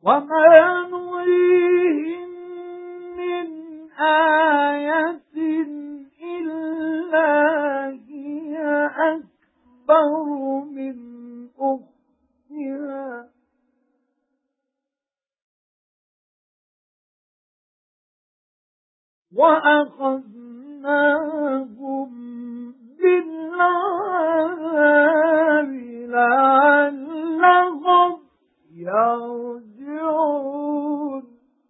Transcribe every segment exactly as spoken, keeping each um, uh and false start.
وَمَا نُرِيهِمْ مِنْ آيَةٍ إِلَّا هِيَ أَكْبَرُ مِنْ أُخْتِهَا وَأَخَذْنَاهُمْ بِالْعَذَابِ لَعَلَّهُمْ يَرْجِعُونَ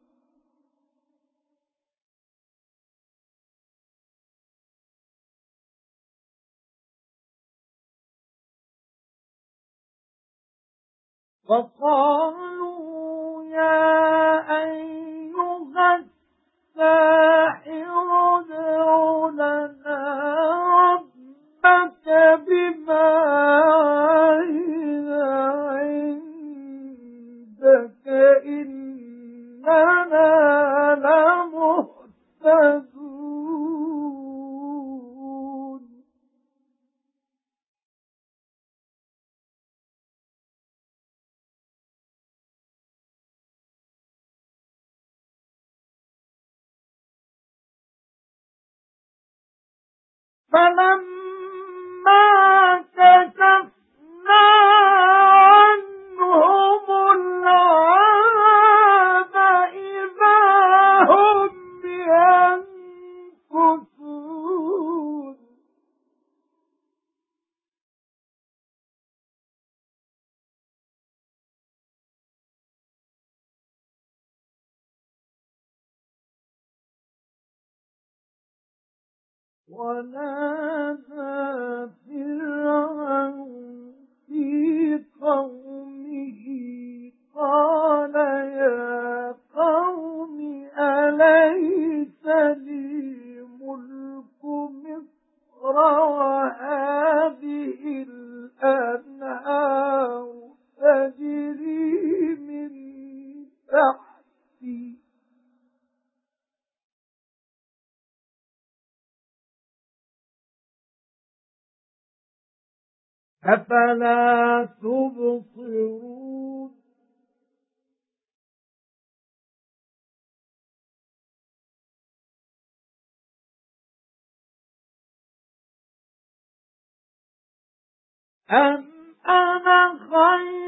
وَقَالُوا يَا أَيُّهَا السَّاحِرُ ادْعُ لَنَا رَبَّكَ بِمَا عَهِدَ عِندَكَ إِنَّنَا لَمُهْتَدُونَ فَلَمَّا كَشَفْنَا عَنْهُمُ الْعَذَابَ إِذَا هُمْ يَنكُثُونَ وَنَادَى فِرْعَوْنُ فِي قَوْمِهِ قَالَ يَا قَوْمِ أَلَيْسَ لِي مُلْكُ مِصْرَ وَهَٰذِهِ الْأَنْهَارُ تَجْرِي مِنْ تَحْتِي أَفَلَا تُبْصِرُونَ أَمْ أَنَا خَيْرٌ